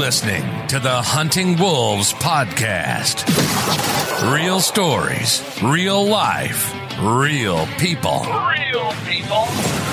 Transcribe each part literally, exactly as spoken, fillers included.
listening to the Hunting Wolves podcast. Real stories, real life, real people. Real people.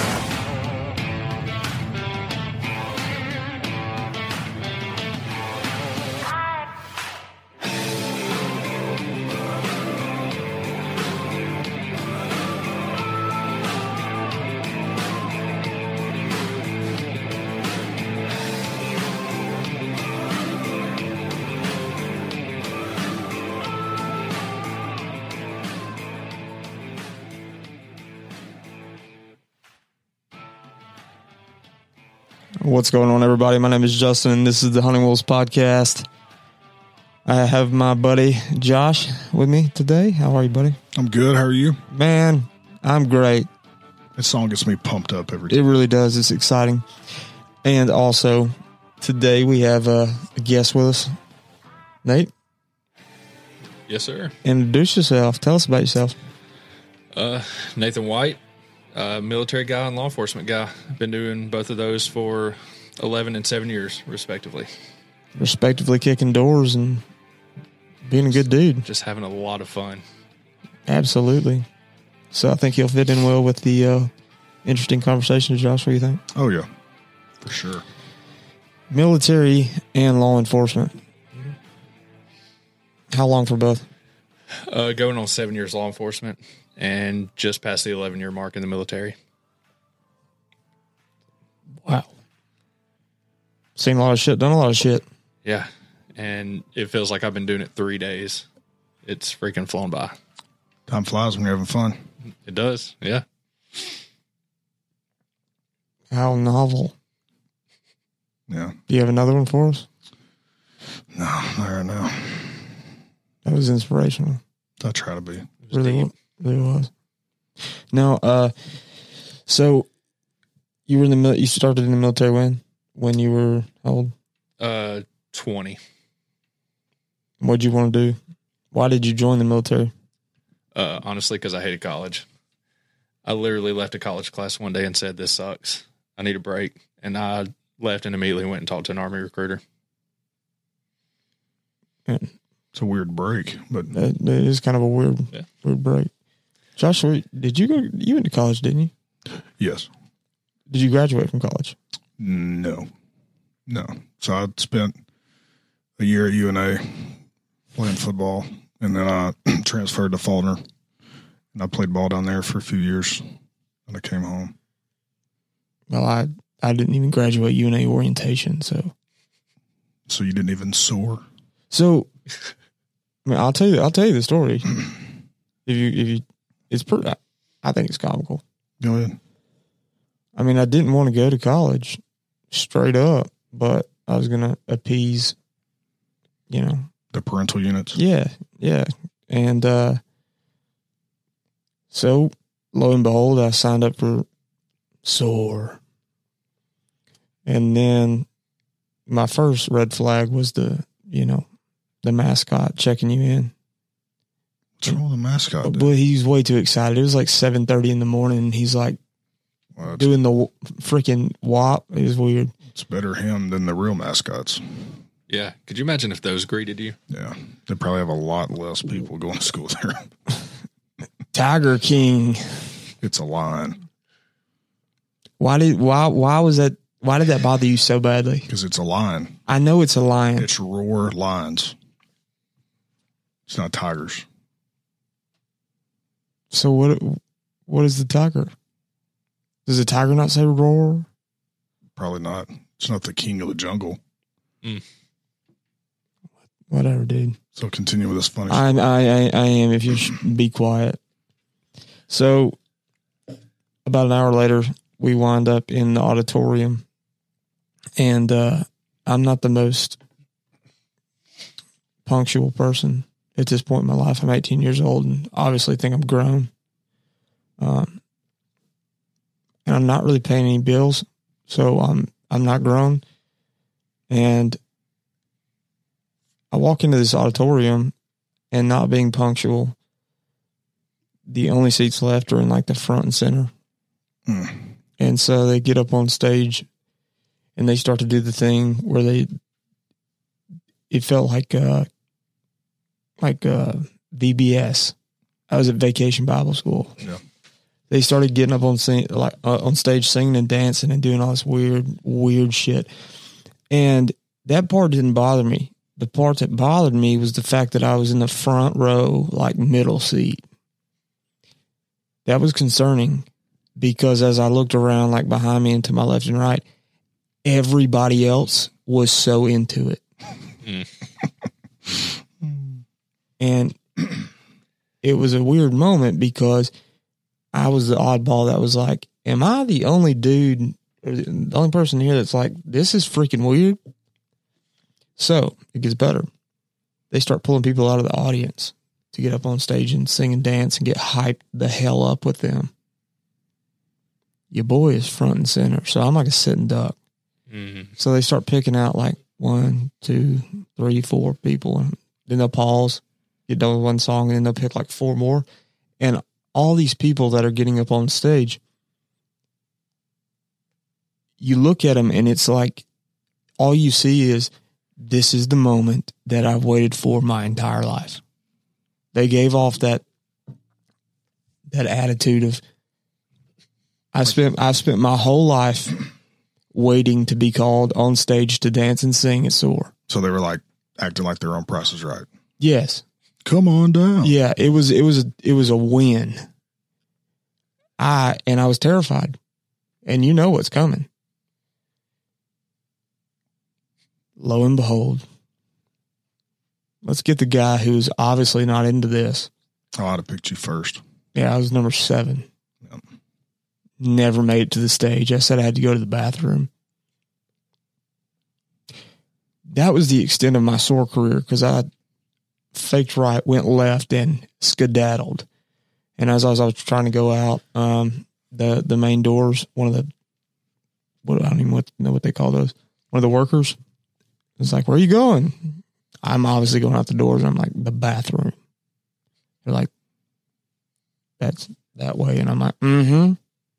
What's going on, everybody? My name is Justin, and this is the Hunting Wolves podcast. I have my buddy Josh with me today. How are you, buddy? I'm good. How are you? Man, I'm great. This song gets me pumped up every time. It really does. It's exciting. And also, today we have a, a guest with us. Nate? Yes, sir. Introduce yourself. Tell us about yourself. Uh, Nathan White. Uh, military guy and law enforcement guy. I've been doing both of those for eleven and seven years, respectively. Respectively kicking doors and being a good dude. Just having a lot of fun. Absolutely. So I think he'll fit in well with the uh, interesting conversation. Josh, what do you think? Oh, yeah. For sure. Military and law enforcement. How long for both? Uh, going on seven years law enforcement. And just past the eleven-year mark in the military. Wow. Seen a lot of shit, done a lot of shit. Yeah. And it feels like I've been doing it three days. It's freaking flown by. Time flies when you're having fun. It does, yeah. How novel. Yeah. Do you have another one for us? No, not right now. That was inspirational. I try to be. Really, wa- really was. Now, uh, so you were in the mil- you started in the military when? When you were how old? Uh, twenty. What'd you want to do? Why did you join the military? Uh, honestly, because I hated college. I literally left a college class one day and said, "This sucks. I need a break." And I left and immediately went and talked to an Army recruiter. And it's a weird break, but that, that is kind of a weird, yeah. weird break. Joshua, did you go? You went to college, didn't you? Yes. Did you graduate from college? No, no. So I spent a year at U N A playing football, and then I transferred to Faulkner, and I played ball down there for a few years, and I came home. Well, I I didn't even graduate U N A orientation, so. So you didn't even soar? So, I mean, I'll tell you. I'll tell you the story. If you, if you, it's pretty. I think it's comical. Go ahead. I mean, I didn't want to go to college, straight up, but I was gonna appease, you know, the parental units. Yeah, yeah, and uh, so lo and behold, I signed up for SOAR, and then my first red flag was the, you know, the mascot checking you in. What's wrong with the mascot? Dude? But he's way too excited. It was like seven thirty in the morning, and he's like well, doing the w- freaking W A P. It was weird. It's better him than the real mascots. Yeah. Could you imagine if those greeted you? Yeah. They probably have a lot less people going to school there. Tiger King. It's a lion. Why did why why was that? Why did that bother you so badly? Because it's a lion. I know it's a lion. It's roar lions. It's not tigers. So what? What is the tiger? Does the tiger not say roar? Probably not. It's not the king of the jungle. Mm. Whatever, dude. So continue with this funny. I I I, I am. If you should be quiet. So about an hour later, we wind up in the auditorium, and uh, I'm not the most punctual person at this point in my life. I'm eighteen years old and obviously think I'm grown. Um, and I'm not really paying any bills, so I'm I'm not grown. And I walk into this auditorium, and not being punctual, the only seats left are in like the front and center. Mm. And so they get up on stage and they start to do the thing where they it felt like uh, like uh, V B S. I was at Vacation Bible School. Yeah. They started getting up on sing, like uh, on stage singing and dancing and doing all this weird, weird shit. And that part didn't bother me. The part that bothered me was the fact that I was in the front row, like middle seat. That was concerning because as I looked around, like behind me and to my left and right, everybody else was so into it. Mm. And it was a weird moment because I was the oddball that was like, am I the only dude or the only person here that's like, this is freaking weird? So it gets better. They start pulling people out of the audience to get up on stage and sing and dance and get hyped the hell up with them. Your boy is front and center. So I'm like a sitting duck. Mm-hmm. So they start picking out like one, two, three, four people. And then they'll pause, get done with one song, and then they'll pick like four more. And all these people that are getting up on stage, you look at them and it's like, all you see is, this is the moment that I've waited for my entire life. They gave off that, that attitude of, I spent, I've spent my whole life waiting to be called on stage to dance and sing at S O A R. So they were like acting like their own Price is Right. Yes. Come on down. Yeah. It was, it was, a, it was a win. I, and I was terrified, and you know what's coming. Lo and behold, let's get the guy who's obviously not into this. Oh, I'd have picked you first. Yeah, I was number seven. Yep. Never made it to the stage. I said I had to go to the bathroom. That was the extent of my S O A R career because I faked right, went left, and skedaddled. And as I was, I was trying to go out, um, the the main doors, one of the, what I don't even know what they call those, one of the workers, it's like, where are you going? I'm obviously going out the doors. I'm like, the bathroom. They're like, that's that way. And I'm like, mm-hmm.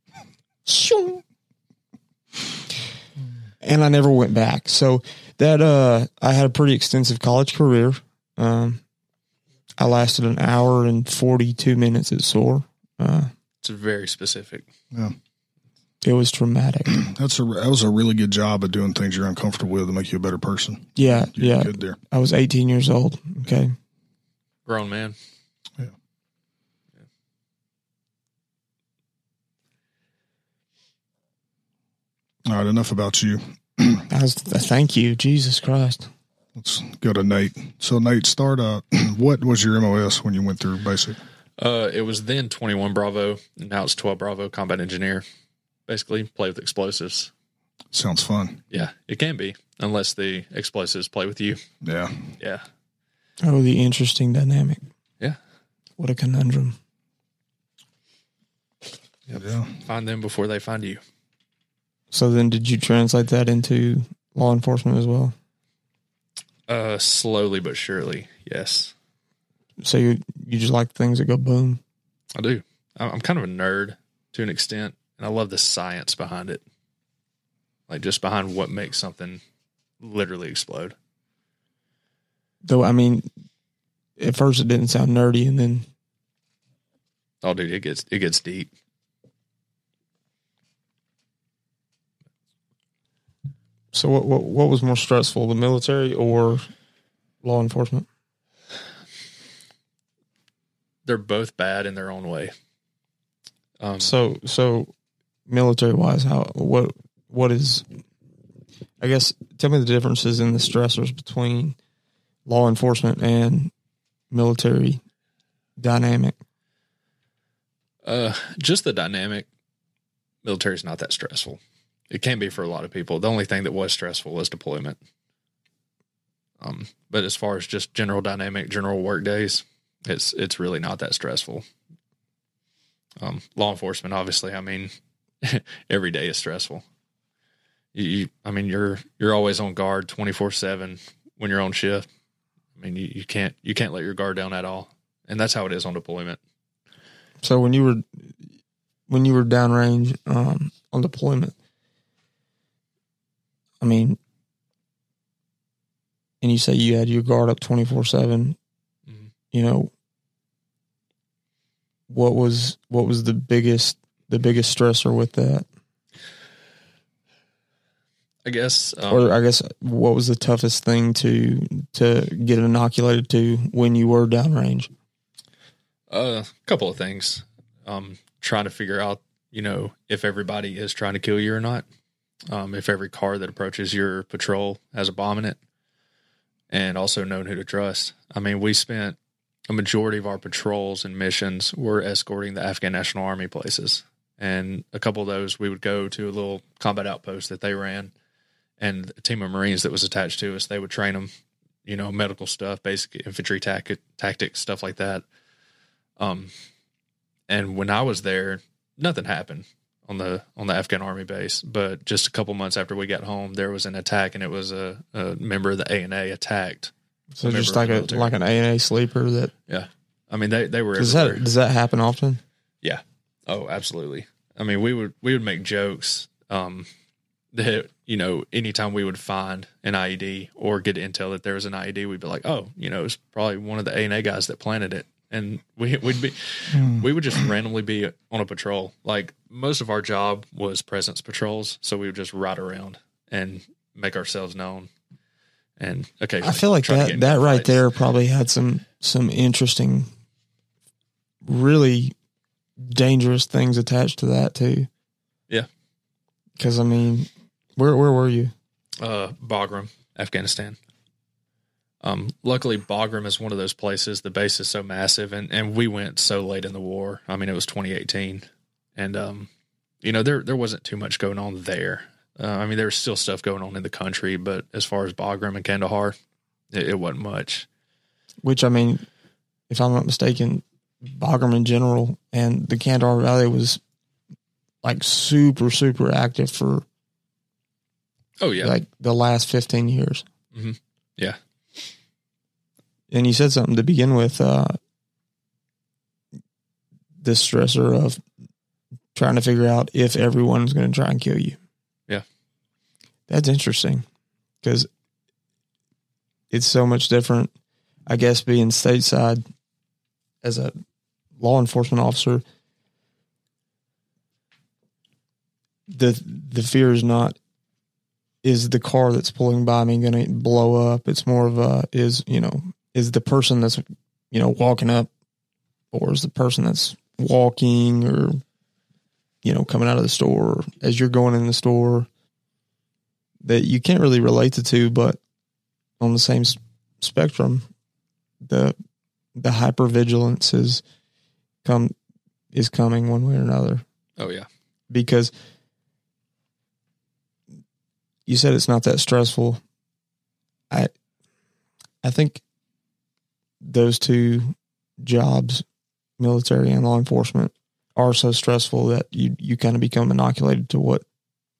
And I never went back. So that, uh, I had a pretty extensive college career. Um, I lasted an hour and forty-two minutes at S O A R. Uh, it's very specific. Yeah. It was traumatic. That's a that was a really good job of doing things you're uncomfortable with to make you a better person. Yeah, you yeah. Good there. I was eighteen years old. Okay, grown man. Yeah. yeah. All right, enough about you. I was. Thank you, Jesus Christ. Let's go to Nate. So Nate, start. Uh, what was your M O S when you went through basic? Uh, it was then twenty-one Bravo, and now it's twelve Bravo Combat Engineer. Basically, play with explosives. Sounds fun. Yeah, it can be, unless the explosives play with you. Yeah. Yeah. Oh, the interesting dynamic. Yeah. What a conundrum. Yep. Yeah. Find them before they find you. So then did you translate that into law enforcement as well? Uh, slowly but surely, yes. So you you just like things that go boom? I do. I'm kind of a nerd to an extent. And I love the science behind it. Like just behind what makes something literally explode. Though, I mean, at first it didn't sound nerdy and then. Oh, dude, it gets, it gets deep. So what, what, what was more stressful, the military or law enforcement? They're both bad in their own way. Um, so, so. Military wise, how what what is? I guess tell me the differences in the stressors between law enforcement and military dynamic. Uh, just the dynamic. Military is not that stressful. It can be for a lot of people. The only thing that was stressful was deployment. Um, but as far as just general dynamic, general work days, it's it's really not that stressful. Um, law enforcement, obviously, I mean. Every day is stressful. You, you, I mean, you're you're always on guard twenty-four seven when you're on shift. I mean, you, you can't you can't let your guard down at all, and that's how it is on deployment. So when you were when you were downrange um, on deployment, I mean, and you say you had your guard up twenty-four seven, mm-hmm. you know, what was what was the biggest the biggest stressor with that? I guess, um, or I guess, what was the toughest thing to to get inoculated to when you were downrange? A couple of things. Um, trying to figure out, you know, if everybody is trying to kill you or not. Um, if every car that approaches your patrol has a bomb in it, and also knowing who to trust. I mean, we spent a majority of our patrols and missions were escorting the Afghan National Army places, and a couple of those we would go to a little combat outpost that they ran. And a team of Marines that was attached to us, they would train them, you know, medical stuff, basic infantry tactic, tactics, stuff like that. Um, and when I was there, nothing happened on the on the Afghan Army base. But just a couple months after we got home, there was an attack, and it was a, a member of the A N A attacked. So just like a like an A N A sleeper that. Yeah, I mean they they were. Does everywhere. that does that happen often? Yeah. Oh, absolutely. I mean, we would we would make jokes. Um, that, you know, anytime we would find an I E D or get intel that there was an I E D, we'd be like, oh, you know, it's probably one of the A N A guys that planted it. And we, we'd be, mm. we would just randomly be on a patrol. Like, most of our job was presence patrols. So we would just ride around and make ourselves known. And okay, I feel like that, that right there probably had some, some interesting, really dangerous things attached to that too. Yeah. Cause I mean, Where where were you? Uh, Bagram, Afghanistan. Um, luckily, Bagram is one of those places. The base is so massive, and, and we went so late in the war. I mean, it was twenty eighteen, and um, you know, there there wasn't too much going on there. Uh, I mean, there was still stuff going on in the country, but as far as Bagram and Kandahar, it, it wasn't much. Which, I mean, if I'm not mistaken, Bagram in general and the Kandahar Valley was like super super active for. Oh, yeah. Like the last fifteen years. Mm-hmm. Yeah. And you said something to begin with, uh, the stressor of trying to figure out if everyone's going to try and kill you. Yeah. That's interesting because it's so much different, I guess, being stateside as a law enforcement officer. The, the fear is not, is the car that's pulling by me going to blow up? It's more of a, is, you know, is the person that's, you know, walking up, or is the person that's walking or, you know, coming out of the store as you're going in the store, that you can't really relate the two, but on the same spectrum, the, the hypervigilance is come, is coming one way or another. Oh yeah. Because you said it's not that stressful. I I think those two jobs, military and law enforcement, are so stressful that you, you kind of become inoculated to what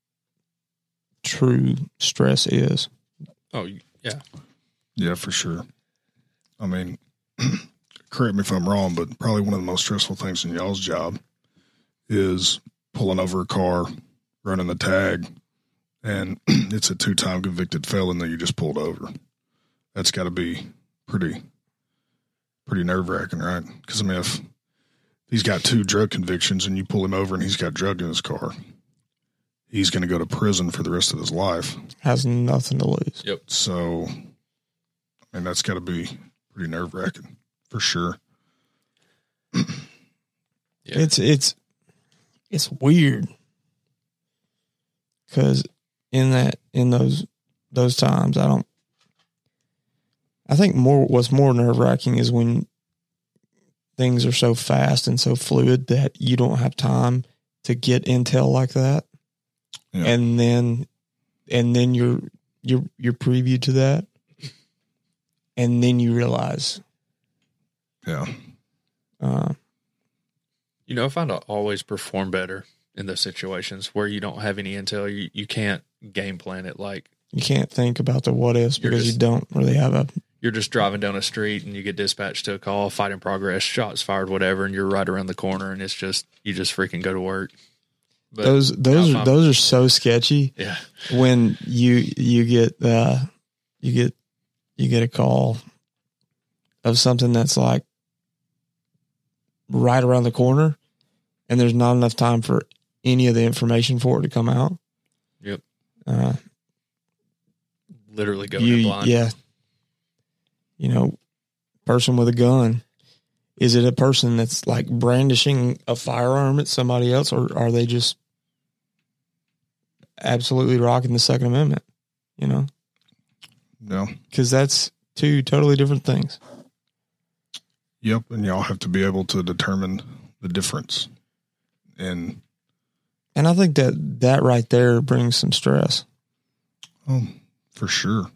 true stress is. Oh, yeah. Yeah, for sure. I mean, correct me if I'm wrong, but probably one of the most stressful things in y'all's job is pulling over a car, running the tag, and it's a two-time convicted felon that you just pulled over. That's got to be pretty, pretty nerve-wracking, right? Because, I mean, if he's got two drug convictions and you pull him over and he's got drug in his car, he's going to go to prison for the rest of his life. Has nothing to lose. Yep. So, I mean, that's got to be pretty nerve-wracking for sure. Yeah. It's, it's, it's weird because in that, in those, those times, I don't, I think more, what's more nerve wracking is when things are so fast and so fluid that you don't have time to get intel like that. Yeah. And then, and then you're, you're, you're preview to that. And then you realize. Yeah. Uh, You know, I find I always perform better in those situations where you don't have any intel. You, you can't game plan it. Like, you can't think about the what ifs because just, you don't really have a. You're just driving down a street and you get dispatched to a call, fight in progress, shots fired, whatever, and you're right around the corner, and it's just you just freaking go to work. But those those are, those are so sketchy. Yeah. When you you get uh, you get you get a call of something that's like right around the corner and there's not enough time for any of the information for it to come out. Yep. Uh, Literally going you, blind. Yeah. You know, person with a gun. Is it a person that's like brandishing a firearm at somebody else, or are they just absolutely rocking the Second Amendment? You know? No. Because that's two totally different things. Yep. And y'all have to be able to determine the difference. And and I think that that right there brings some stress. Oh, for sure.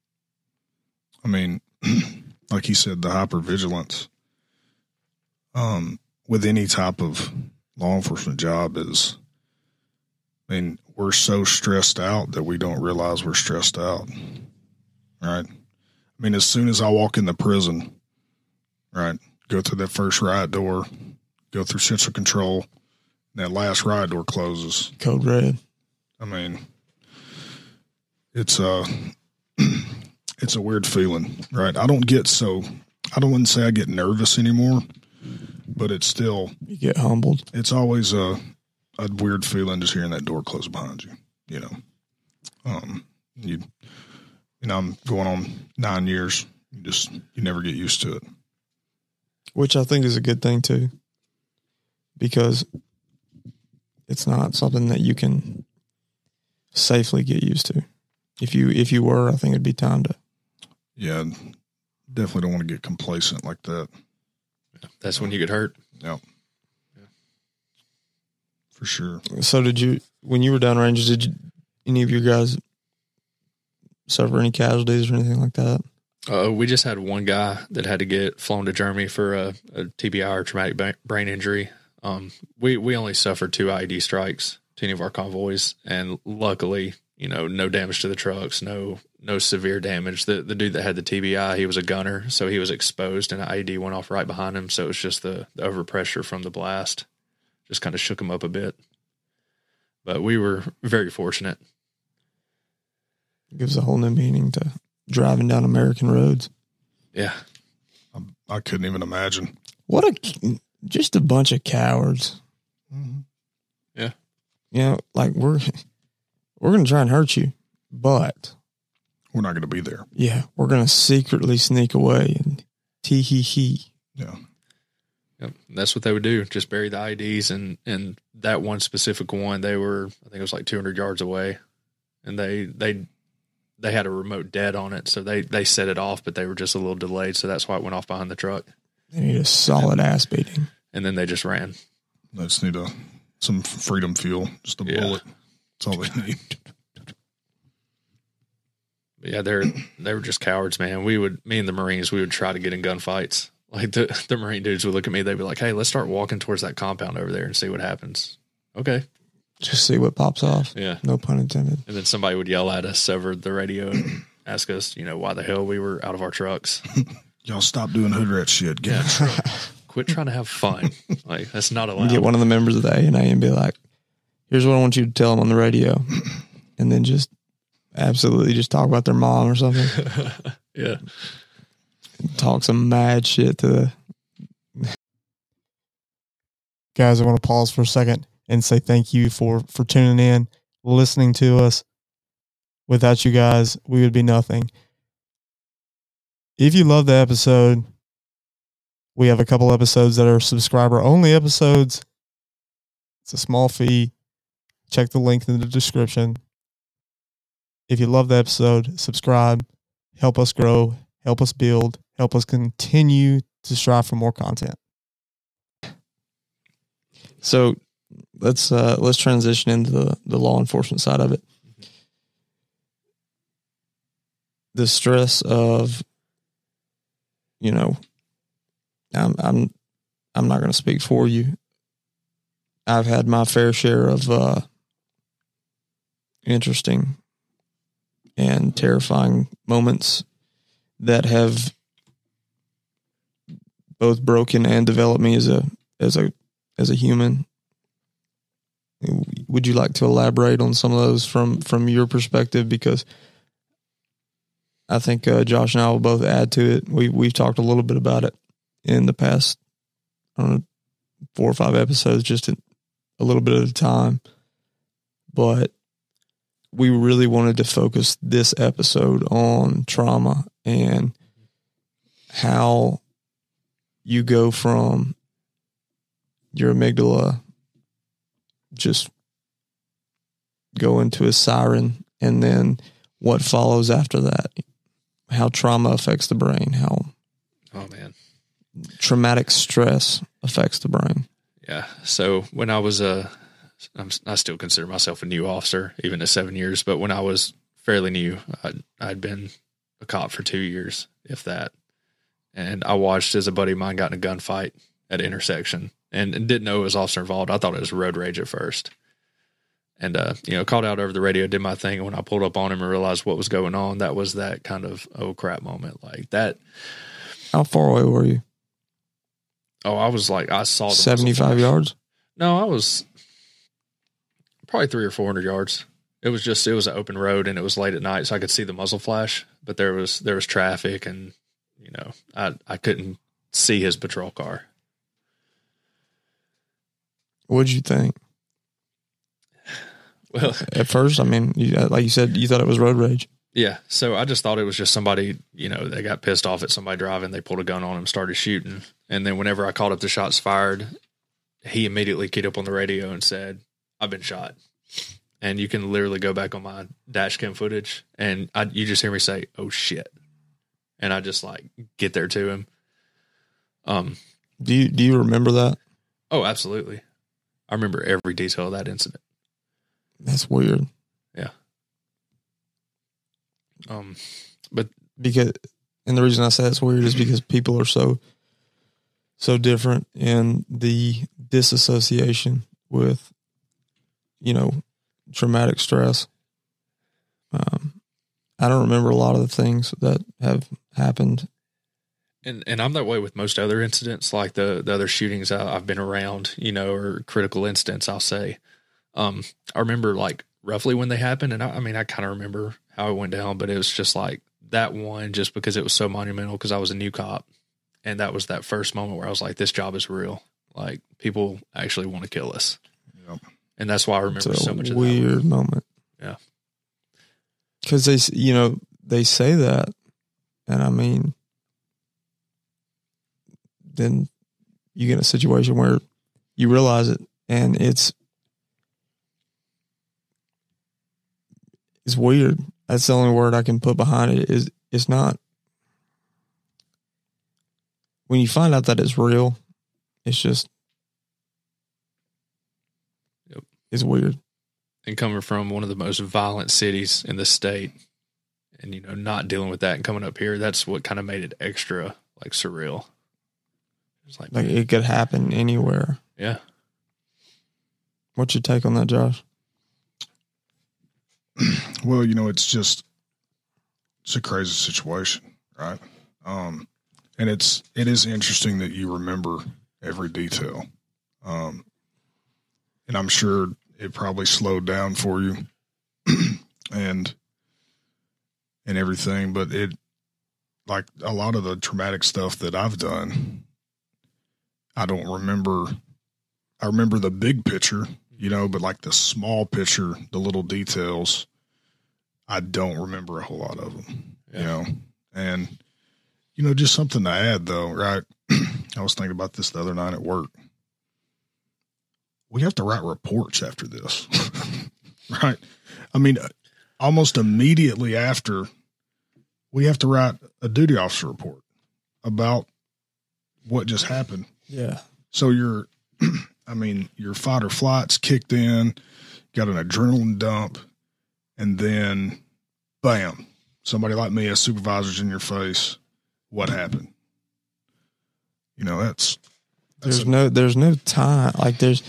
I mean, like you said, the hypervigilance um, with any type of law enforcement job is, I mean, we're so stressed out that we don't realize we're stressed out. Right? I mean, as soon as I walk in the prison, right, go through that first riot door, go through central control, that last riot door closes. Code red. I mean, it's a, it's a weird feeling, right? I don't get so, I don't want to say I get nervous anymore, but it's still. You get humbled. It's always a, a weird feeling just hearing that door close behind you, you know. Um, you, you know, I'm going on nine years. You just, you never get used to it. Which I think is a good thing too, because it's not something that you can safely get used to. If you if you were, I think it'd be time to. Yeah, definitely don't want to get complacent like that. That's when you get hurt. Yep. Yeah. For sure. So did you, when you were down ranges, did you, any of you guys suffer any casualties or anything like that? Uh, we just had one guy that had to get flown to Germany for a, a T B I or traumatic ba- brain injury. Um, we, we only suffered two I E D strikes to any of our convoys, and luckily, you know, no damage to the trucks, no no severe damage. The the dude that had the T B I, he was a gunner, so he was exposed, and an I E D went off right behind him, so it was just the, the overpressure from the blast. Just kind of shook him up a bit. But we were very fortunate. It gives a whole new meaning to driving down American roads. Yeah. I, I couldn't even imagine. What a... Just a bunch of cowards. Mm-hmm. Yeah. You know, like we're we're going to try and hurt you, but we're not going to be there. Yeah, we're going to secretly sneak away and tee hee hee. Yeah. Yep. That's what they would do. Just bury the I E Ds, and and that one specific one, they were, I think it was like two hundred yards away, and they they they had a remote dead on it, so they they set it off, but they were just a little delayed, so that's why it went off behind the truck. They need a solid ass beating. And then they just ran. They just need a, some freedom fuel, just a yeah. bullet. That's all they need. But yeah, they're they were just cowards, man. We would, me and the Marines, we would try to get in gunfights. Like the, the Marine dudes would look at me, they'd be like, "Hey, let's start walking towards that compound over there and see what happens." Okay. Just see what pops off. Yeah. No pun intended. And then somebody would yell at us over the radio and ask us, you know, why the hell we were out of our trucks. Y'all stop doing hood rat shit. Get yeah, truck. Quit trying to have fun. Like, that's not allowed. Get one of the members of the A N A and be like, "Here's what I want you to tell them on the radio," and then just absolutely just talk about their mom or something. Yeah, talk some mad shit to the guys. I want to pause for a second and say thank you for for tuning in, listening to us. Without you guys, we would be nothing. If you love the episode, we have a couple episodes that are subscriber only episodes. It's a small fee. Check the link in the description. If you love the episode, subscribe, help us grow, help us build, help us continue to strive for more content. So let's uh, let's transition into the, the law enforcement side of it. The stress of, you know, I'm I'm I'm not going to speak for you. I've had my fair share of uh, interesting and terrifying moments that have both broken and developed me as a as a as a human. Would you like to elaborate on some of those from from your perspective? Because I think uh, Josh and I will both add to it. We we've talked a little bit about it in the past, I don't know, four or five episodes, just in a little bit at a time. But we really wanted to focus this episode on trauma and how you go from your amygdala just going to a siren, and then what follows after that, how trauma affects the brain, how oh man, traumatic stress affects the brain. Yeah. So when I was a, I'm, I still consider myself a new officer, even at seven years. But when I was fairly new, I'd, I'd been a cop for two years, if that. And I watched as a buddy of mine got in a gunfight at an intersection, and, and didn't know it was officer involved. I thought it was road rage at first. And, uh, you know, called out over the radio, did my thing. And when I pulled up on him and realized what was going on, that was that kind of, oh crap moment. Like that. How far away were you? Oh, I was like, I saw the seventy-five yards. No, I was probably three or four hundred yards. It was just, it was an open road, and it was late at night, so I could see the muzzle flash, but there was, there was traffic, and, you know, I, I couldn't see his patrol car. What'd you think? Well, at first, I mean, you, like you said, you thought it was road rage. Yeah. So I just thought it was just somebody, you know, they got pissed off at somebody driving. They pulled a gun on him, started shooting. And then whenever I called up the shots fired, he immediately keyed up on the radio and said, I've been shot. And you can literally go back on my dash cam footage, and I, you just hear me say, oh shit. And I just like get there to him. Um, do you, do you remember that? Oh, absolutely. I remember every detail of that incident. That's weird. Yeah. Um, but because, and the reason I say it's weird is because people are so, so different in the disassociation with, you know, traumatic stress. Um, I don't remember a lot of the things that have happened. And and I'm that way with most other incidents, like the, the other shootings I, I've been around, you know, or critical incidents, I'll say. Um, I remember like roughly when they happened, and I, I mean, I kind of remember how it went down, but it was just like that one, just because it was so monumental, because I was a new cop, and that was that first moment where I was like, this job is real. Like, people actually want to kill us. Yep. And that's why I remember so much of that. Weird moment. Yeah. Because they, you know, they say that, and I mean, then you get in a situation where you realize it, and it's it's weird. That's the only word I can put behind it. Is it's not, when you find out that it's real, it's just yep. It's weird. And coming from one of the most violent cities in the state, and, you know, not dealing with that and coming up here, that's what kind of made it extra like surreal. It's like, like it could happen anywhere. Yeah. What's your take on that, Josh? Well, you know, it's just, it's a crazy situation, right? Um, and it's, it is interesting that you remember every detail. Um, and I'm sure it probably slowed down for you and, and everything, but it, like a lot of the traumatic stuff that I've done, I don't remember. I remember the big picture, you know, but like the small picture, the little details, I don't remember a whole lot of them, yeah. you know, and, you know, just something to add though, right? I was thinking about this the other night at work. We have to write reports after this, right? I mean, almost immediately after, we have to write a duty officer report about what just happened. Yeah. So you're, I mean, your fight or flight's kicked in, got an adrenaline dump, and then bam, somebody like me, a supervisor's in your face. What happened? You know, that's, that's there's a, no, there's no time. Like there's,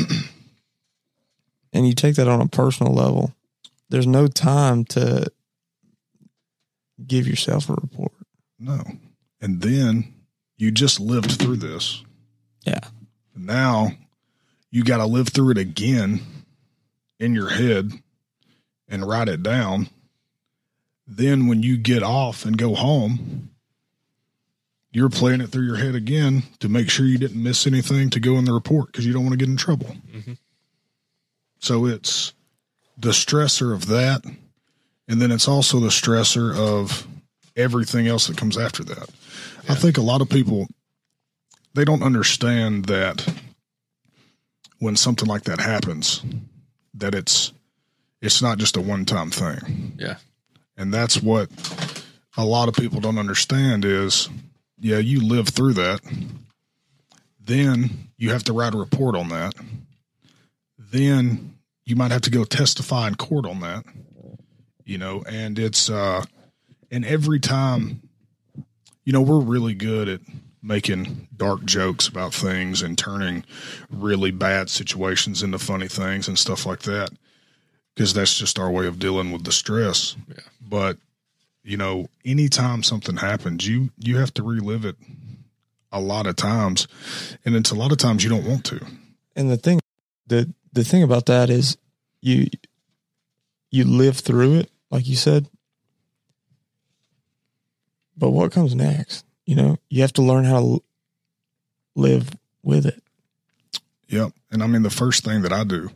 and you take that on a personal level, there's no time to give yourself a report. No. And then you just lived through this. Yeah. Now you got to live through it again in your head and write it down. then when you get off and go home, you're playing it through your head again to make sure you didn't miss anything to go in the report because you don't want to get in trouble. Mm-hmm. So it's the stressor of that, and then it's also the stressor of everything else that comes after that. Yeah. I think a lot of people, they don't understand that when something like that happens, that it's it's not just a one-time thing. Yeah. And that's what a lot of people don't understand is, yeah, you live through that. Then you have to write a report on that. Then you might have to go testify in court on that, you know, and it's, uh, and every time, you know, we're really good at making dark jokes about things and turning really bad situations into funny things and stuff like that, because that's just our way of dealing with the stress. Yeah. But, you know, anytime something happens, you, you have to relive it a lot of times, and it's a lot of times you don't want to. And the thing, the, the thing about that is you, you live through it, like you said, but what comes next? You know, you have to learn how to live with it. Yep. And I mean, the first thing that I do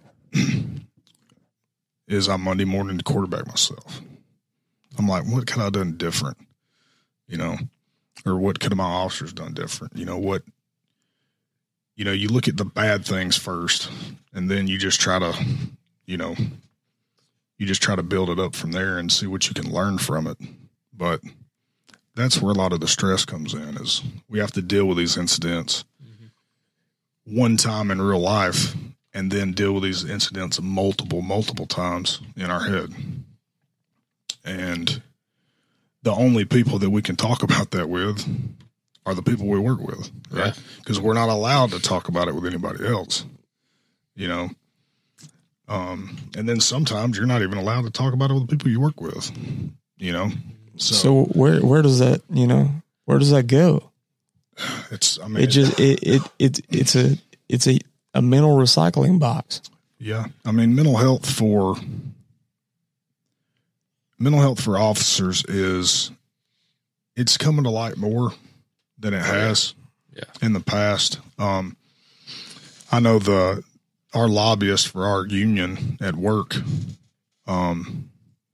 is I Monday morning to quarterback myself. I'm like, what could I have done different? You know, or what could my officers done different? You know, what, you know, you look at the bad things first, and then you just try to, you know, you just try to build it up from there and see what you can learn from it. But that's where a lot of the stress comes in, is we have to deal with these incidents mm-hmm. one time in real life, and then deal with these incidents multiple, multiple times in our head. And the only people that we can talk about that with are the people we work with, right? Because yeah. we're not allowed to talk about it with anybody else, you know? Um, and then sometimes you're not even allowed to talk about it with the people you work with, you know? So, so where, where does that, you know, where does that go? It's, I mean, it just, it, it, it, it's a, it's a, a mental recycling box. Yeah. I mean, mental health for, mental health for officers is, it's coming to light more than it has yeah. in the past. Um, I know the, our lobbyist for our union at work, um,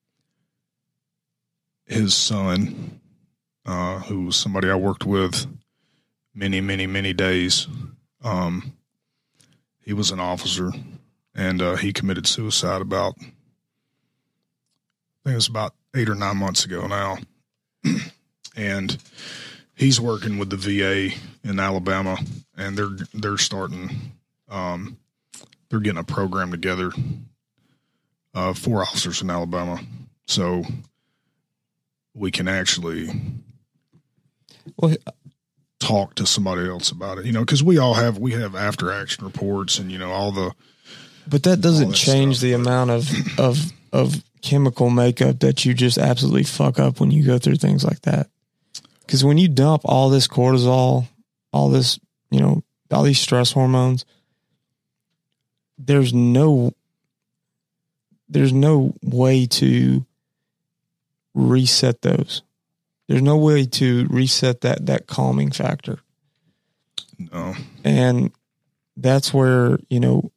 his son, uh, who was somebody I worked with many, many, many days. Um, he was an officer, and, uh, he committed suicide about, I think it was about eight or nine months ago now. And he's working with the V A in Alabama, and they're, they're starting, um, they're getting a program together, uh, for officers in Alabama. So we can actually well, talk to somebody else about it, you know, because we all have, we have after action reports and, you know, all the, but that doesn't that change stuff, the but. amount of, of, of chemical makeup that you just absolutely fuck up when you go through things like that. Because when you dump all this cortisol, all this, you know, all these stress hormones, there's no, there's no way to reset those. There's no way to reset that, that calming factor. No. And that's where, you know,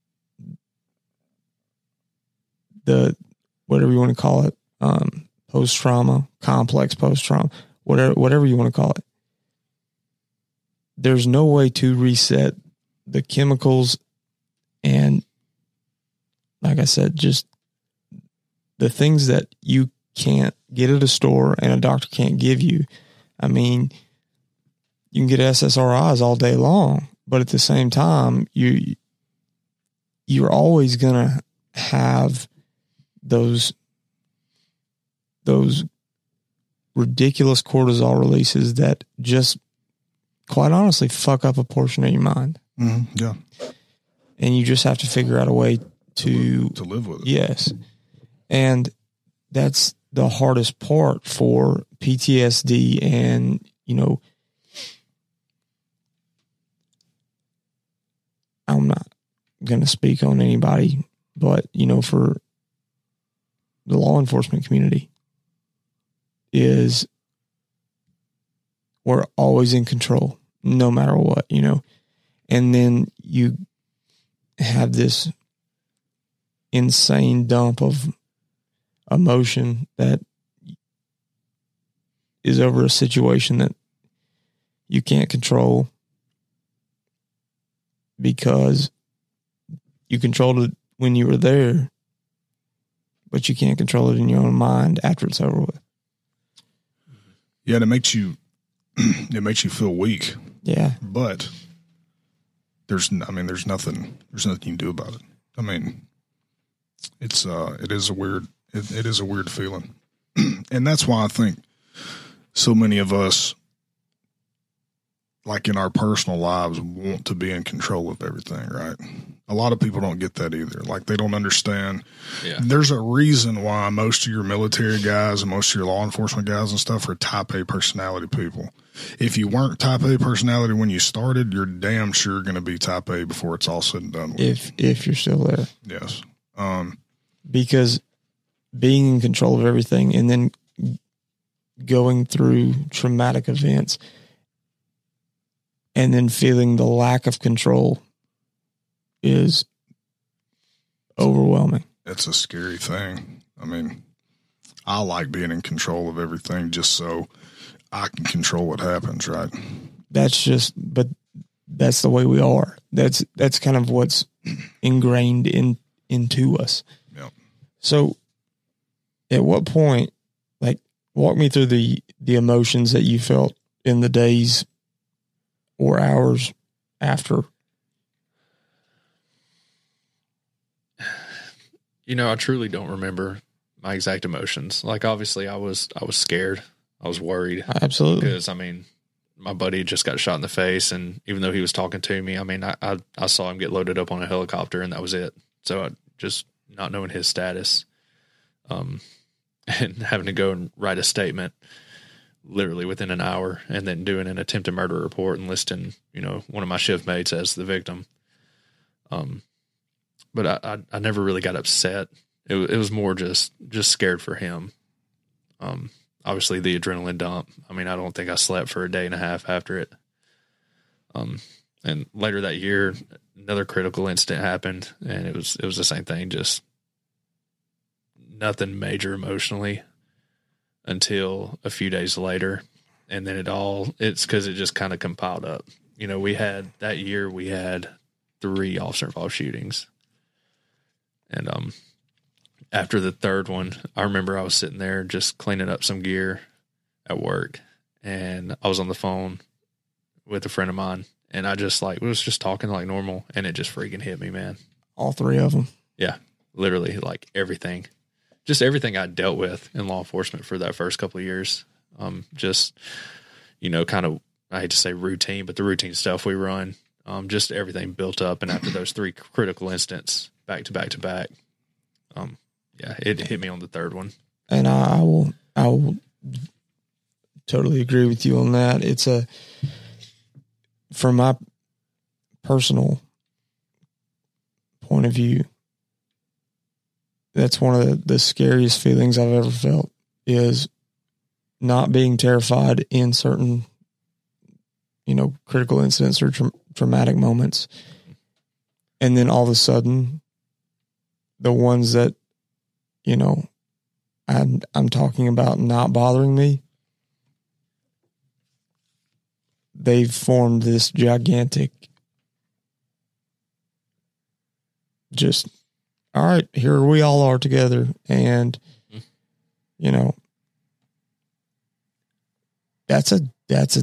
the, whatever you want to call it, um, post-trauma, complex post-trauma, whatever, whatever you want to call it. There's no way to reset the chemicals and, like I said, just the things that you can't get at a store and a doctor can't give you. I mean, you can get S S R Is all day long, but at the same time, you, you're always going to have those, those ridiculous cortisol releases that just quite honestly fuck up a portion of your mind. Mm-hmm. Yeah. And you just have to figure out a way to, to live with it. Yes. And that's the hardest part for P T S D. And, you know, I'm not going to speak on anybody, but, you know, for the law enforcement community, is we're always in control, no matter what, you know. And then you have this insane dump of emotion that is over a situation that you can't control because you controlled it when you were there, but you can't control it in your own mind after it's over with. Yeah, and it makes you it makes you feel weak. Yeah. But there's I mean there's nothing there's nothing you can do about it. I mean it's uh it is a weird it, it is a weird feeling. And that's why I think so many of us, like in our personal lives, want to be in control of everything, right? A lot of people don't get that either. Like, they don't understand. Yeah. There's a reason why most of your military guys and most of your law enforcement guys and stuff are type A personality people. If you weren't type A personality when you started, you're damn sure going to be type A before it's all said and done with. If, if you're still there. Yes. Um, because being in control of everything and then going through traumatic events and then feeling the lack of control is overwhelming. It's a scary thing. I mean, I like being in control of everything just so I can control what happens, right? That's just, but that's the way we are. That's, that's kind of what's ingrained in, into us. Yep. So at what point, like, walk me through the, the emotions that you felt in the days or hours after. You know, I truly don't remember my exact emotions. Like, obviously I was, I was scared. I was worried. Absolutely. Because, I mean, my buddy just got shot in the face, and even though he was talking to me, I mean, I, I, I saw him get loaded up on a helicopter, and that was it. So I just not knowing his status, um, and having to go and write a statement literally within an hour, and then doing an attempted murder report and listing, you know, one of my shift mates as the victim. Um, but I, I, I never really got upset. It, it was more just, just scared for him. Um, obviously the adrenaline dump. I mean, I don't think I slept for a day and a half after it. Um, and later that year, another critical incident happened, and it was, it was the same thing. Just nothing major emotionally until a few days later. And then it all, it's cause it just kind of compiled up. You know, we had that year, we had three officer involved shootings. And, um, after the third one, I remember I was sitting there just cleaning up some gear at work, and I was on the phone with a friend of mine, and I just like, was just talking like normal, and it just freaking hit me, man. All three of them. Yeah. Literally, like everything, just everything I dealt with in law enforcement for that first couple of years. Um, just, you know, kind of, I hate to say routine, but the routine stuff we run, um, just everything built up. And after those three critical incidents back to back to back, um, yeah, it hit me on the third one. And I, I will, I will totally agree with you on that. It's a, from my personal point of view, that's one of the, the scariest feelings I've ever felt, is not being terrified in certain, you know, critical incidents or tra- traumatic moments. And then all of a sudden, the ones that, you know, I'm, I'm talking about not bothering me, they've formed this gigantic, just, all right, here we all are together. And, you know, that's a, that's a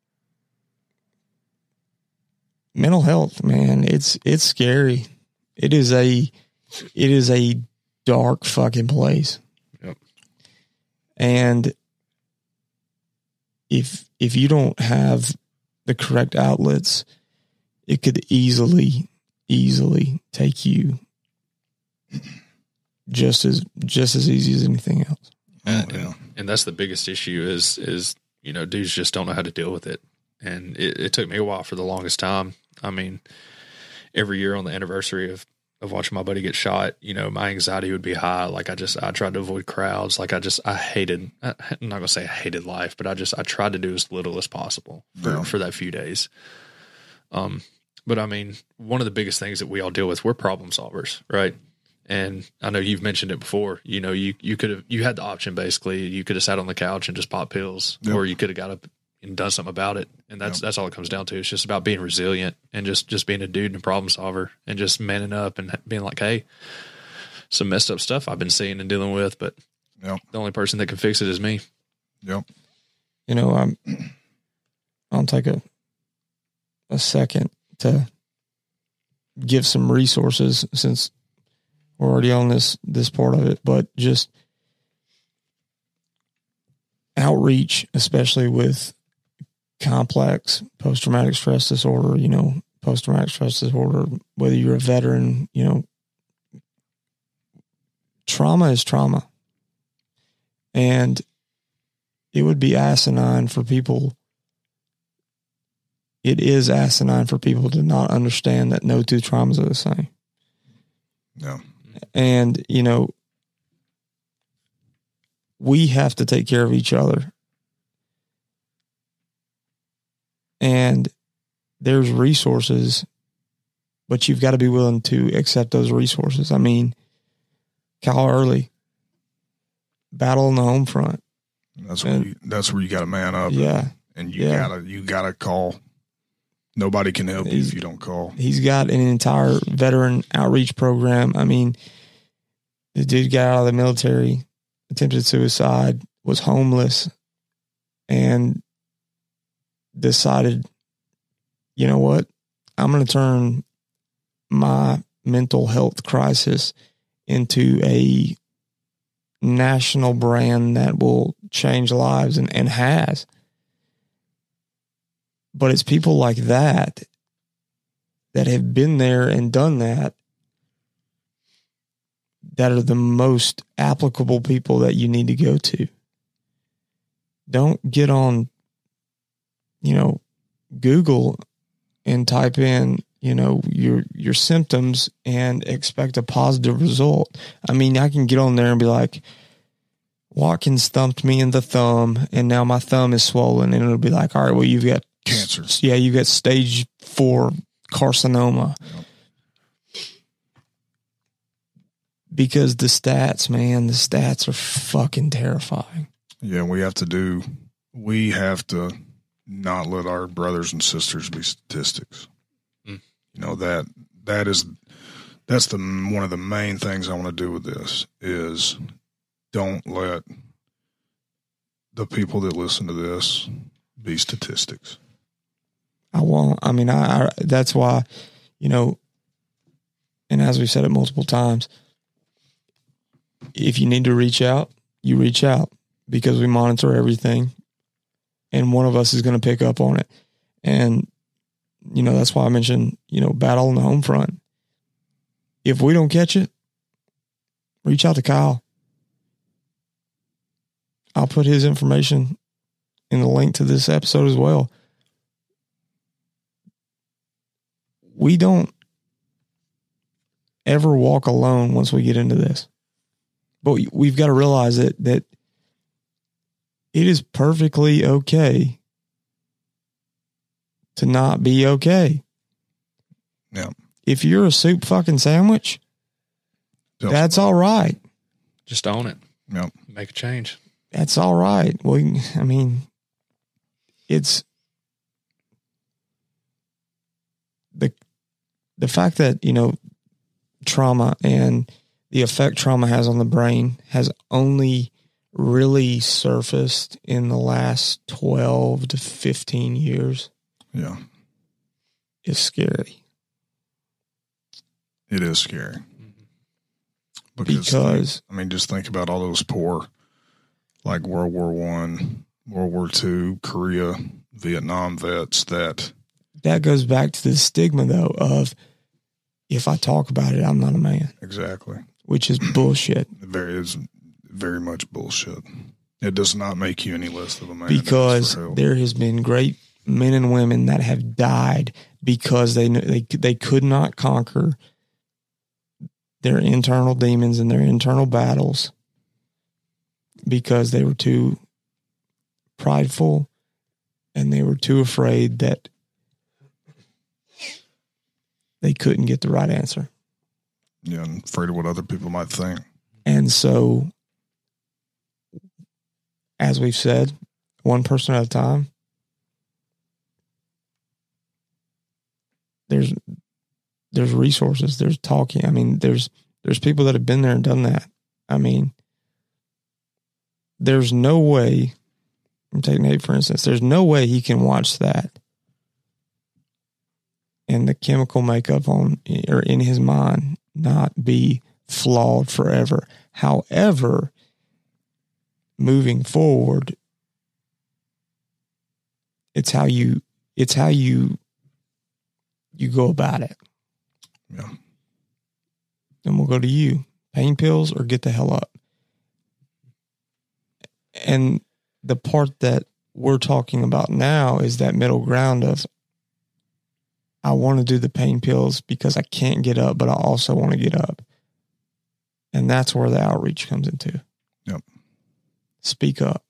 mental health, man. It's, it's scary. It is a, it is a dark fucking place. Yep. And if, if you don't have the correct outlets, it could easily, easily take you just as, just as easy as anything else. And, Oh, yeah. and, and that's the biggest issue is, is, you know, dudes just don't know how to deal with it. And it, it took me a while for the longest time. I mean, every year on the anniversary of of watching my buddy get shot, you know, my anxiety would be high. Like I just, I tried to avoid crowds. Like I just, I hated, I'm not going to say I hated life, but I just, I tried to do as little as possible for, Yeah. for that few days. Um, but I mean, one of the biggest things that we all deal with, we're problem solvers, right? And I know you've mentioned it before, you know, you, you could have, you had the option basically, you could have sat on the couch and just popped pills, Yep. or you could have got up and done something about it. And that's, Yep. that's all it comes down to. It's just about being resilient and just, just being a dude and a problem solver and just manning up and being like, hey, some messed up stuff I've been seeing and dealing with, but Yep. the only person that can fix it is me. Yep. You know, I'm, I'll take a, a second to give some resources since we're already on this, this part of it, but just outreach, especially with complex post-traumatic stress disorder, you know, post-traumatic stress disorder, whether you're a veteran, you know, trauma is trauma. And it would be asinine for people. It is asinine for people to not understand that no two traumas are the same. Yeah. And, you know, we have to take care of each other. And there's resources, but you've got to be willing to accept those resources. I mean, Kyle Early, battle on the home front. That's where And- you, that's where you got to man up. Yeah. And you Yeah. gotta you gotta call. Nobody can help you He's- if you don't call. He's got an entire veteran outreach program. I mean, the dude got out of the military, attempted suicide, was homeless, and decided, you know what? I'm going to turn my mental health crisis into a national brand that will change lives, and, and has. But it's people like that that have been there and done that that are the most applicable people that you need to go to. Don't get on, you know, Google and type in, you know, your your symptoms and expect a positive result. I mean, I can get on there and be like, Watkins thumped me in the thumb and now my thumb is swollen, and it'll be like, all right, well, you've got Cancer. Yeah, you've got stage four carcinoma. Yep. Because the stats, man, the stats are fucking terrifying. Yeah, we have to do. We have to not let our brothers and sisters be statistics. Mm. You know that that is that's the one of the main things I want to do with this is don't let the people that listen to this be statistics. I won't. I mean, I, I that's why, you know, and as we've said it multiple times, if you need to reach out, you reach out, because we monitor everything and one of us is going to pick up on it. And, you know, that's why I mentioned, you know, battle on the home front. If we don't catch it, reach out to Kyle. I'll put his information in the link to this episode as well. We don't ever walk alone once we get into this. But we've got to realize that, that it is perfectly okay to not be okay. Yeah. If you're a soup fucking sandwich, Tell that's all right. Just own it. Yep. Make a change. That's all right. Well, I mean, it's the, the fact that, you know, trauma and the effect trauma has on the brain has only really surfaced in the last twelve to fifteen years. Yeah. Is scary. It is scary. Because, Because I mean, just think about all those poor, like World War One, World War Two, Korea, Vietnam vets that. that goes back to the stigma, though, of if I talk about it, I'm not a man, Exactly. which is bullshit. Very is very much bullshit. It does not make you any less of a man. Because for help. there has been great men and women that have died because they kn- they they could not conquer their internal demons and their internal battles because they were too prideful and they were too afraid that they couldn't get the right answer. Yeah, and afraid of what other people might think. And so, as we've said, one person at a time, there's there's resources, there's talking. I mean, there's there's people that have been there and done that. I mean, there's no way, I'm taking Nate for instance, there's no way he can watch that and the chemical makeup on or in his mind not be flawed forever. However, moving forward, it's how you it's how you you go about it. Yeah. And we'll go to you. Pain pills or get the hell up. And the part that we're talking about now is that middle ground of I want to do the pain pills because I can't get up, but I also want to get up. And that's where the outreach comes into. Yep. Speak up.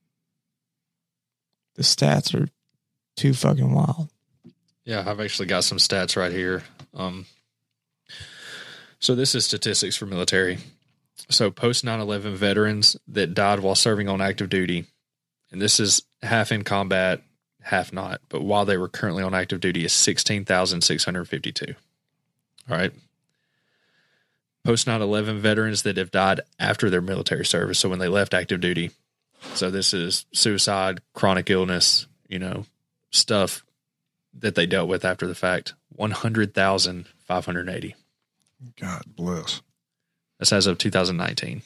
The stats are too fucking wild. Yeah, I've actually got some stats right here. Um, so this is statistics for military. So post nine eleven veterans that died while serving on active duty, and this is half in combat, half not, but while they were currently on active duty is sixteen thousand six hundred fifty-two. All right. Post nine eleven veterans that have died after their military service, so when they left active duty. So this is suicide, chronic illness, you know, stuff that they dealt with after the fact, one hundred thousand five hundred eighty. God bless. That's as of two thousand nineteen.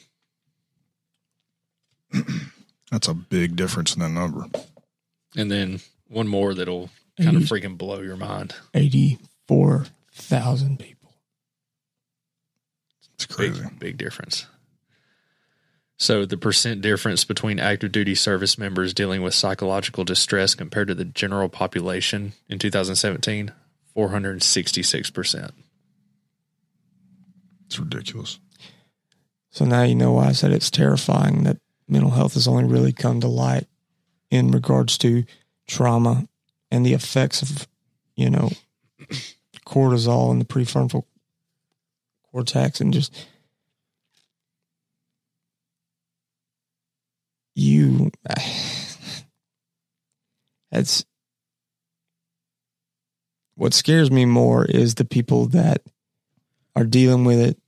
That's a big difference in that number. And then one more that'll kind of freaking blow your mind. eighty-four thousand people. It's crazy. Big, big difference. So the percent difference between active duty service members dealing with psychological distress compared to the general population in two thousand seventeen, four hundred sixty-six percent. It's ridiculous. So now you know why I said it's terrifying that mental health has only really come to light in regards to trauma and the effects of, you know, cortisol in the prefrontal cortex and just you it's what scares me more is the people that are dealing with it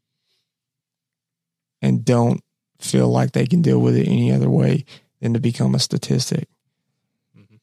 and don't feel like they can deal with it any other way than to become a statistic. Mm-hmm.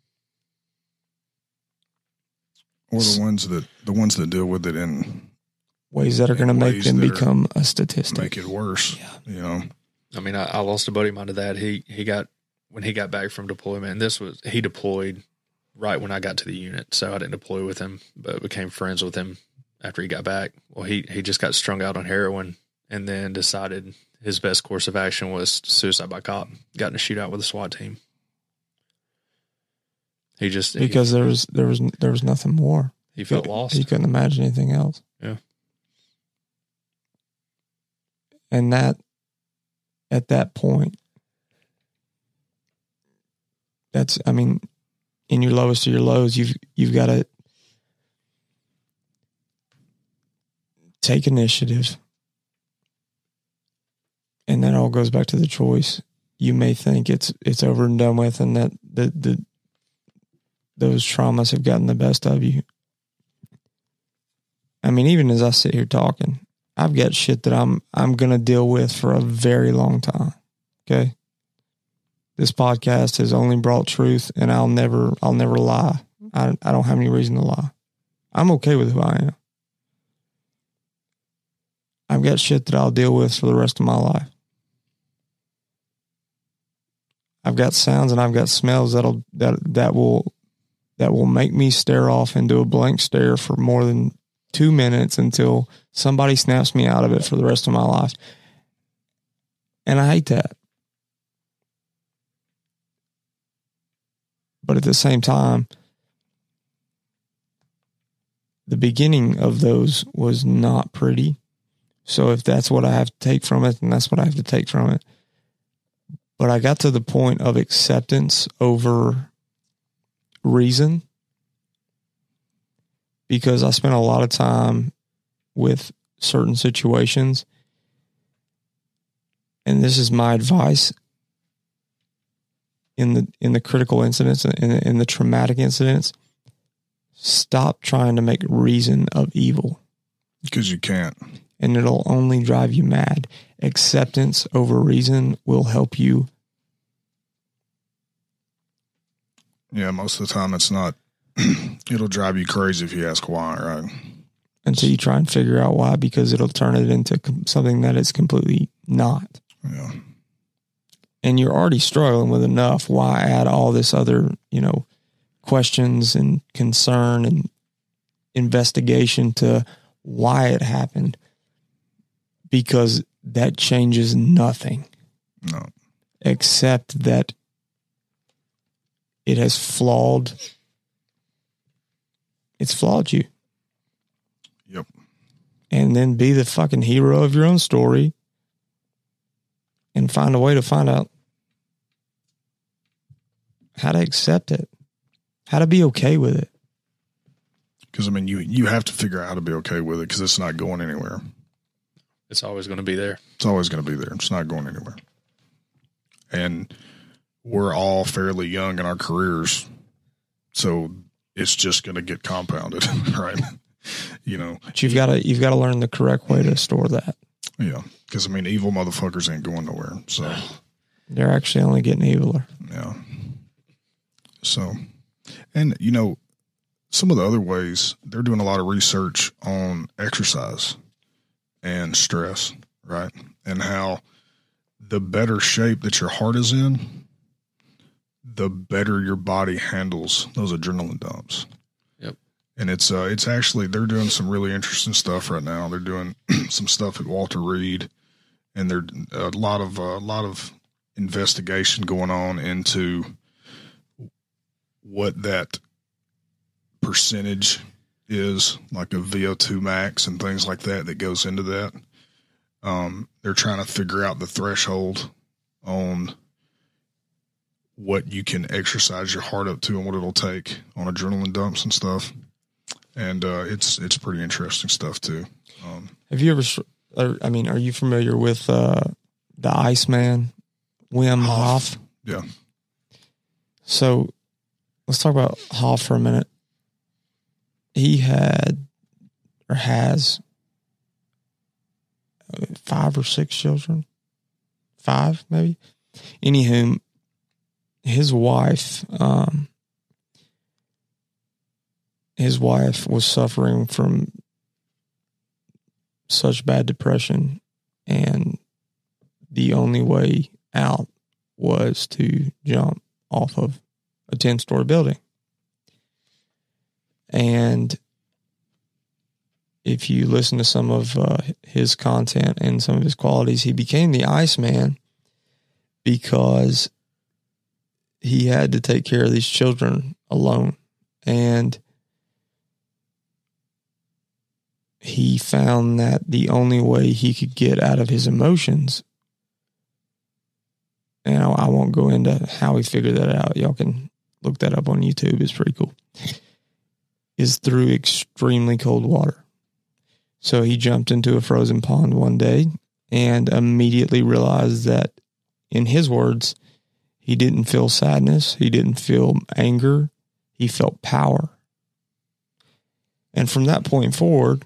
Or the ones that the ones that deal with it in ways that are going to make ways them that become a statistic. make it worse. Yeah. You know. I mean, I, I lost a buddy of mine to that. He he got when he got back from deployment. And this was he deployed right when I got to the unit, so I didn't deploy with him, but became friends with him after he got back. Well, he he just got strung out on heroin, and then decided his best course of action was suicide by cop. Got in a shootout with a SWAT team. He just because he, there was there was there was nothing more. He felt he, lost. He couldn't imagine anything else. Yeah, and that. At that point, that's, I mean, in your lowest of your lows, you've, you've got to take initiative. And that all goes back to the choice. You may think it's, it's over and done with and that the, the, those traumas have gotten the best of you. I mean, even as I sit here talking, I've got shit that I'm I'm going to deal with for a very long time. Okay? This podcast has only brought truth and I'll never I'll never lie. I I don't have any reason to lie. I'm okay with who I am. I've got shit that I'll deal with for the rest of my life. I've got sounds and I've got smells that'll that that will that will make me stare off into a blank stare for more than two minutes until somebody snaps me out of it for the rest of my life. And I hate that. But at the same time, the beginning of those was not pretty. So if that's what I have to take from it, then that's what I have to take from it. But I got to the point of acceptance over reason because I spent a lot of time with certain situations. And this is my advice in the in the critical incidents, in the, in the traumatic incidents. Stop trying to make reason of evil. Because you can't. And it'll only drive you mad. Acceptance over reason will help you. Yeah, most of the time it's not. It'll drive you crazy if you ask why, right? Until you try and figure out why, because it'll turn it into com- something that it's completely not. Yeah. And you're already struggling with enough. Why add all this other, you know, questions and concern and investigation to why it happened? Because that changes nothing. No. Except that it has flawed. It's flawed you. Yep. And then be the fucking hero of your own story and find a way to find out how to accept it, how to be okay with it. Because, I mean, you, you have to figure out how to be okay with it because it's not going anywhere. It's always going to be there. It's always going to be there. It's not going anywhere. And we're all fairly young in our careers, so it's just going to get compounded, right? You know, But you've got to you've got to learn the correct way to store that. Yeah, because I mean, evil motherfuckers ain't going nowhere. So they're actually only getting eviler. Yeah. So, and you know, some of the other ways they're doing a lot of research on exercise and stress, right? And how the better shape that your heart is in, the better your body handles those adrenaline dumps. Yep. And it's uh, it's actually, they're doing some really interesting stuff right now. They're doing some stuff at Walter Reed, and there's a lot of a uh, lot of investigation going on into what that percentage is, like a V O two max and things like that that goes into that. Um, they're trying to figure out the threshold on what you can exercise your heart up to and what it'll take on adrenaline dumps and stuff. And uh, it's it's pretty interesting stuff too. Um, Have you ever? Or, I mean, are you familiar with uh, the Iceman, Wim Hof? Yeah. So let's talk about Hof for a minute. He had or has five or six children, five maybe. Anywho, his wife, um, his wife was suffering from such bad depression, and the only way out was to jump off of a ten-story building. And if you listen to some of uh, his content and some of his qualities, he became the Iceman because he had to take care of these children alone. And he found that the only way he could get out of his emotions, and I, I won't go into how he figured that out. Y'all can look that up on YouTube. It's pretty cool. Is through extremely cold water. So he jumped into a frozen pond one day and immediately realized that, in his words, he didn't feel sadness. He didn't feel anger. He felt power. And from that point forward,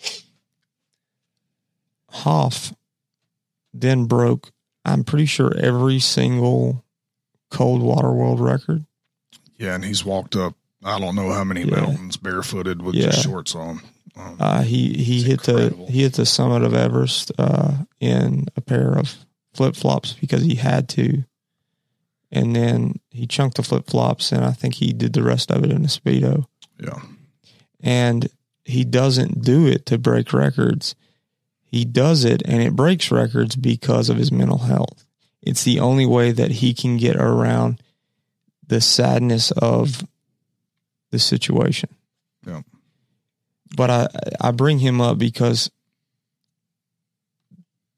Hof then broke, I'm pretty sure, every single cold water world record. Yeah, and he's walked up, I don't know how many Yeah. mountains barefooted with Yeah. just shorts on. Um, Uh, he he It's hit incredible. the he hit the summit of Everest uh, in a pair of flip flops because he had to, and then he chunked the flip flops, and I think he did the rest of it in a Speedo. yeah. And he doesn't do it to break records. He does it, and it breaks records because of his mental health. It's the only way that he can get around the sadness of the situation. Yeah. But I, I bring him up because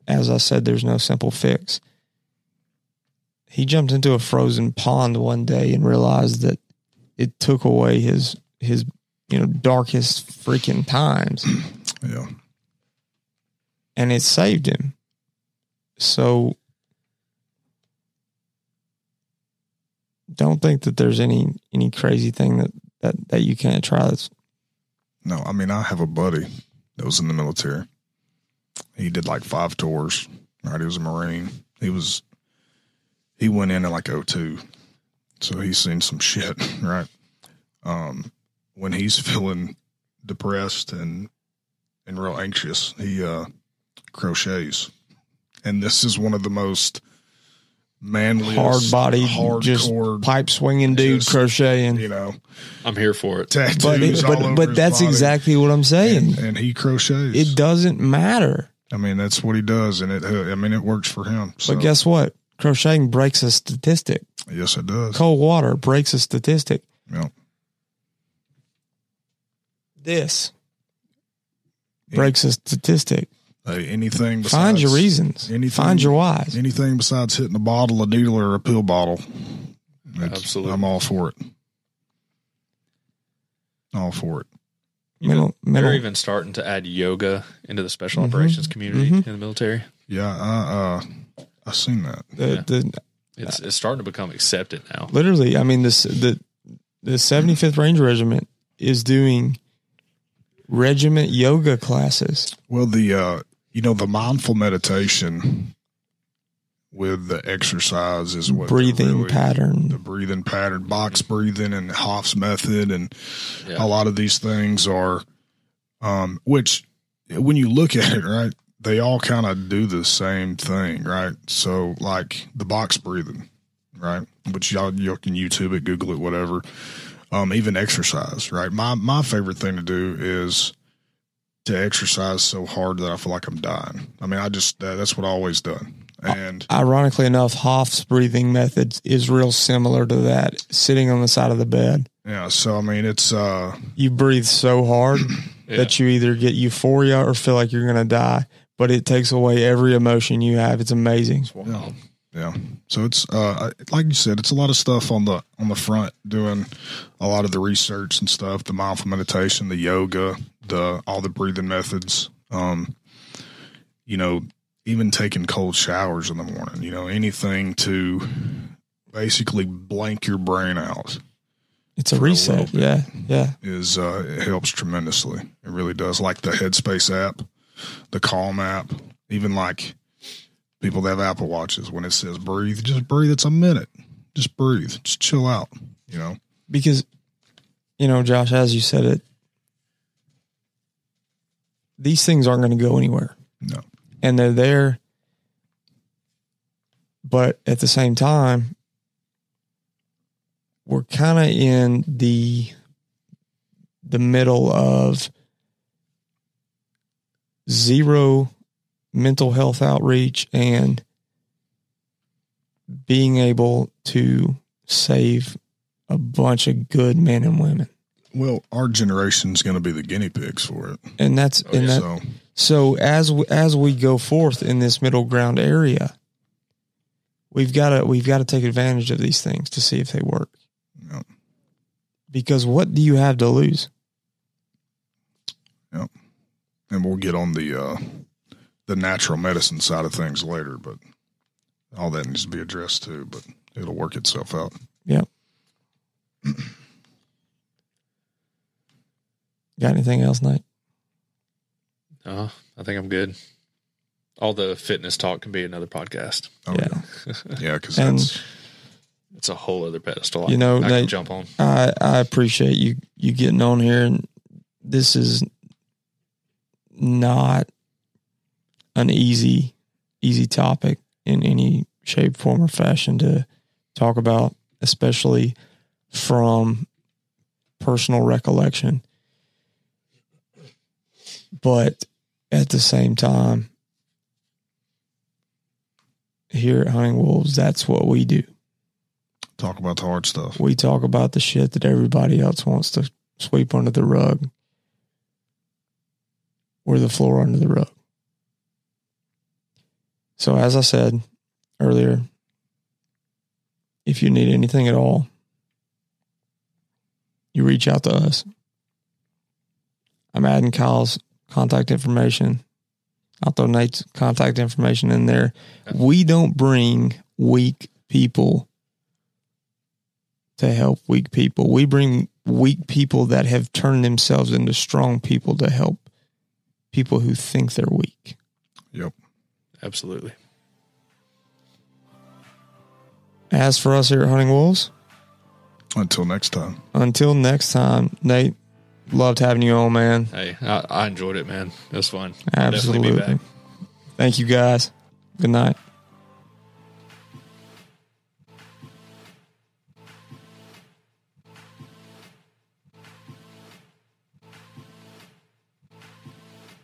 as I said, there's no simple fix. He jumped into a frozen pond one day and realized that it took away his, his, you know, darkest freaking times. Yeah. And it saved him. So don't think that there's any, any crazy thing that, that, that you can't try. That's, No, I mean, I have a buddy that was in the military. He did like five tours, right? He was a Marine. He was, he went in at like oh two. So he's seen some shit, right? Um, when he's feeling depressed and, and real anxious, he, uh, crochets. And this is one of the most manly, hard body, just hardcore, pipe swinging dude just, crocheting. You know, I'm here for it. tattoos But it, all but, over but his that's body. exactly what I'm saying. And, and he crochets. It doesn't matter. I mean, that's what he does, and it. I mean, it works for him. So. But guess what? Crocheting breaks a statistic. Yes, it does. Cold water breaks a statistic. Yeah. This breaks a statistic. Hey, anything besides, Find your reasons. Anything, Find your whys. Anything besides hitting a bottle, a needle, or a pill bottle. Absolutely. I'm all for it. All for it. Mental, They're mental, even starting to add yoga into the special Mhm. operations community Mhm. in the military. Yeah, I uh, I seen that. the, Yeah. the, It's it's starting to become accepted now. literally, I mean, this, the, the seventy-fifth Ranger Regiment is doing regiment yoga classes. Well, the uh, you know, the mindful meditation with the exercise is what they're breathing really- pattern. the breathing pattern, box breathing, and Hoff's method, and Yeah. a lot of these things are, um, which when you look at it, right, they all kind of do the same thing, right? So like the box breathing, right, which y'all you can YouTube it, Google it, whatever. Um, even exercise, right? My my favorite thing to do is to exercise so hard that I feel like I'm dying. I mean, I just that, that's what I always done. And Ironically enough, Hoff's breathing method is real similar to that. Sitting on the side of the bed, yeah, so I mean, it's uh, you breathe so hard Yeah. that you either get euphoria or feel like you're going to die, but it takes away every emotion you have. It's amazing. yeah, yeah. So it's uh, like you said, it's a lot of stuff on the on the front, doing a lot of the research and stuff, the mindful meditation, the yoga, the all the breathing methods. Um, you know, even taking cold showers in the morning. You know, anything to basically blank your brain out. It's a For a reset. little bit. Yeah. Yeah. Is uh, it helps tremendously. It really does. Like the Headspace app, the Calm app, even like people that have Apple Watches, when it says breathe, just breathe. It's a minute. Just breathe. Just chill out. You know. Because, you know, Josh, as you said it, these things aren't going to go anywhere. No. And they're there. But at the same time, we're kind of in the the middle of zero mental health outreach and being able to save a bunch of good men and women. Well, our generation's going to be the guinea pigs for it. And that's Oh, and yeah. that, So so as we, as we go forth in this middle ground area, we've got to we've got to take advantage of these things to see if they work. yeah. Because what do you have to lose? And we'll get on the uh, the natural medicine side of things later, but all that needs to be addressed too. But it'll work itself out. Yep. Got anything else, Nate? Uh, I think I'm good. All the fitness talk can be another podcast. Oh, Yeah. yeah, yeah, because And- that's It's a whole other pedestal. You know, I, I Nate- can jump on. I, I appreciate you you getting on here, and this is not an easy easy topic in any shape, form, or fashion to talk about, especially from personal recollection. But at the same time, here at Hunting Wolves, that's what we do. talk about the hard stuff. We talk about the shit that everybody else wants to sweep under the rug. Or the floor under the rug. So as I said earlier, if you need anything at all, you reach out to us. I'm adding Kyle's contact information. I'll throw Nate's contact information in there. We don't bring weak people to help weak people. We bring weak people that have turned themselves into strong people to help people who think they're weak. Yep. Absolutely. As for us here at Hunting Wolves, Until next time. Until next time, Nate, loved having you on, man. Hey, I, I enjoyed it, man. It was fun. Absolutely. Definitely be back. Thank you, guys. Good night.